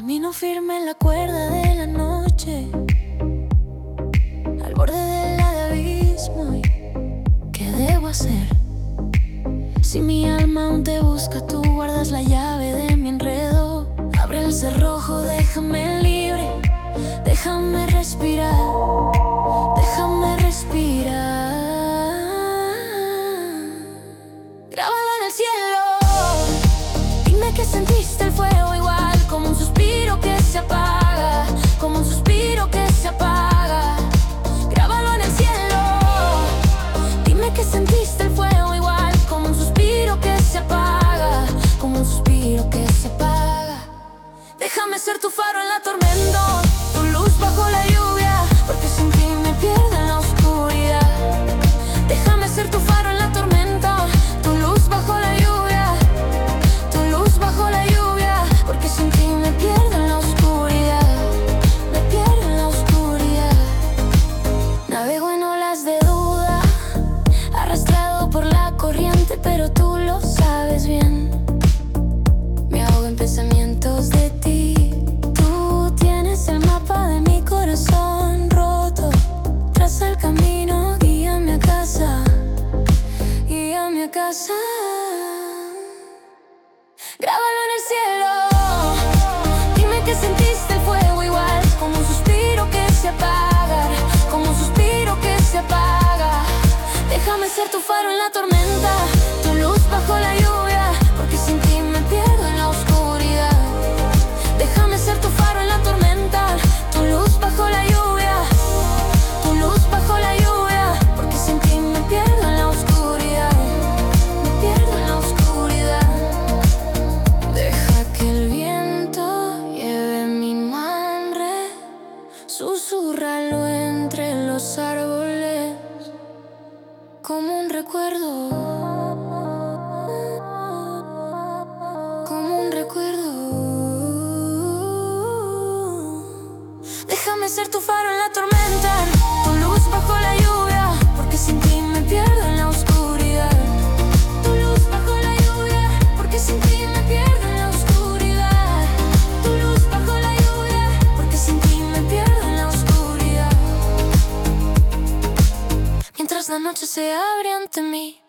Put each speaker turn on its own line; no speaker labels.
Camino firme en la cuerda de la noche, al borde del abismo. ¿Y qué debo hacer? Si mi alma aún te busca, tú guardas la llave de mi enredo. Abre el cerrojo, déjame libre, déjame respirar, déjame respirar. Grábalo en el cielo, dime que sentiste el fuego igual, como un suspiro que se apaga, como un suspiro que se apaga. Grábalo en el cielo, dime que sentiste el fuego igual, como un suspiro que se apaga, como un suspiro que se apaga. Déjame ser tu faro en la tormenta, tu luz bajo la lluvia, porque sin ti me pierdo en la oscuridad. Déjame ser tu faro en la tormenta, tu luz bajo la lluvia, tu luz bajo la lluvia, porque sin ti me pierdo en la oscuridad, me pierdo en la oscuridad. Navego en olas de duda, arrastrado por la corriente, pero tú lo sabes bien. Me ahogo en pensamientos de ti. Tú tienes el mapa de mi corazón roto. Traza el camino, guíame a casa, guíame a casa. Grábalo en el cielo, dime que sentiste el fuego igual, como un suspiro que se apaga, como un suspiro que se apaga. Déjame ser tu faro en la tormenta, tu luz bajo la lluvia, porque sin ti me pierdo en la oscuridad. Déjame ser tu faro en la tormenta, tu luz bajo la lluvia, tu luz bajo la lluvia, porque sin ti me pierdo en la oscuridad, me pierdo en la oscuridad. Deja que el viento lleve mi manre, susúrralo entre los árboles, como un recuerdo, como un recuerdo. Déjame ser tu faro en la tormenta, tu luz bajo la lluvia, porque sin ti me pierdo en la oscuridad. Tu luz bajo la lluvia, porque sin ti me pierdo en la oscuridad. Tu luz bajo la lluvia, porque sin ti me pierdo en la oscuridad. Mientras la noche se abre ante mí,